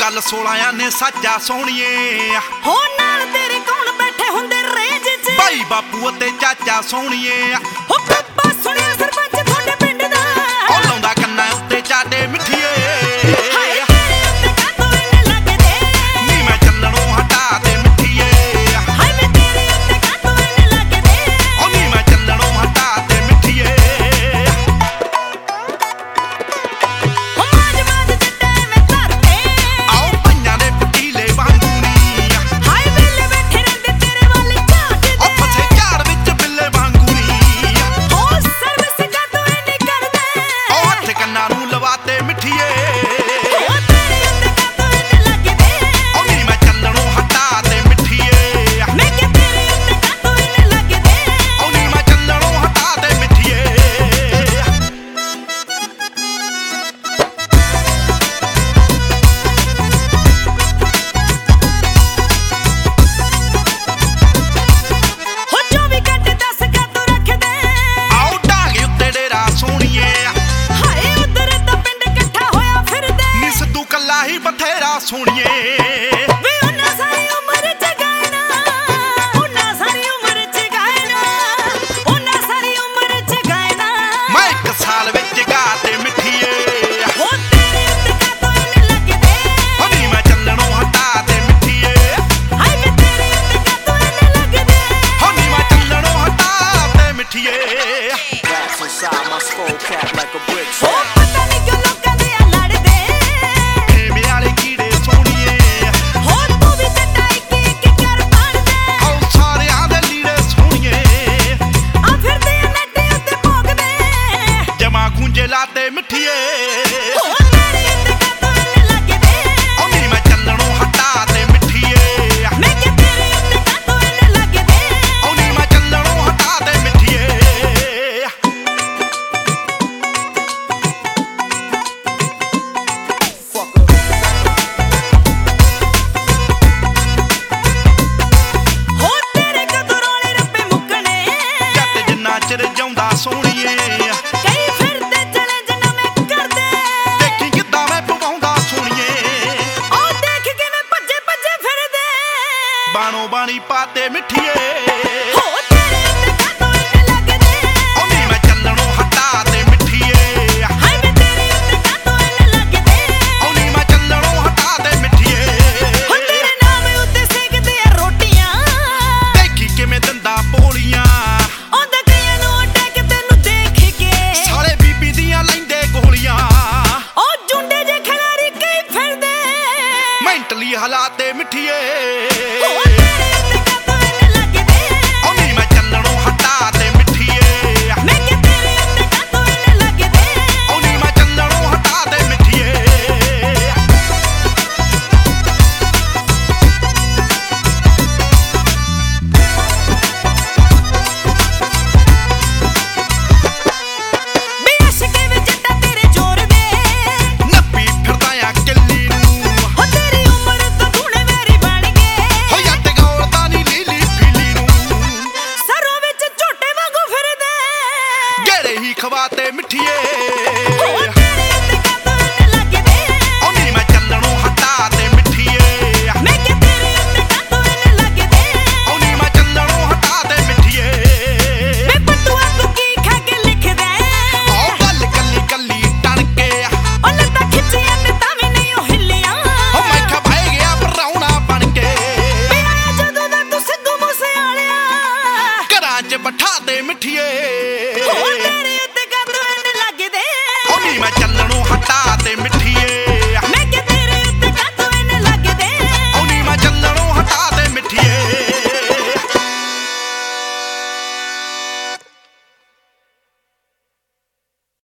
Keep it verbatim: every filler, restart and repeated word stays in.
गल सोलह ने साजा सोहणीए हो नाल तेरे कौन बैठे हुंदे रेंज च भाई बापू ते चाचा सोहणीए हो पापा सुनिया सरपंच थोड़े पिंड दा ओ लाउंदा कन्ना उत्ते चाटे मिठीए बथेरा सोहणीए वे उन्ना सारी उम्र च गायना उन्ना सारी उम्र च गायना उन्ना सारी उम्र च गायना मैं एक साल विच गाते मिठीए हो तेरे उत्ते कातों इन्ने लगदे ओ नी मैं चलणों हटा ते मिठीए हाय वे तेरे उत्ते कातों इन्ने लगदे ओ नी मैं चलणों हटा ते मिठीए Raps inside my skull cap like a brick हो पता नहीं क्यों लोकां दे लड़दे लाते मिठीए हो तेरे उत्ते कातों इन्ने लगदे ओ नी मैं चलणों हटा ते मिठीए मैं कि तेरे उत्ते कातों इन्ने लगदे ओ नी मैं चलणों हटा ते मिठीए हो तेरे कदों रोले रब्बे मुकणे जट जिन्ना चिर जाउंदा सोहणीए बाणो बाणी पाते मिठीए।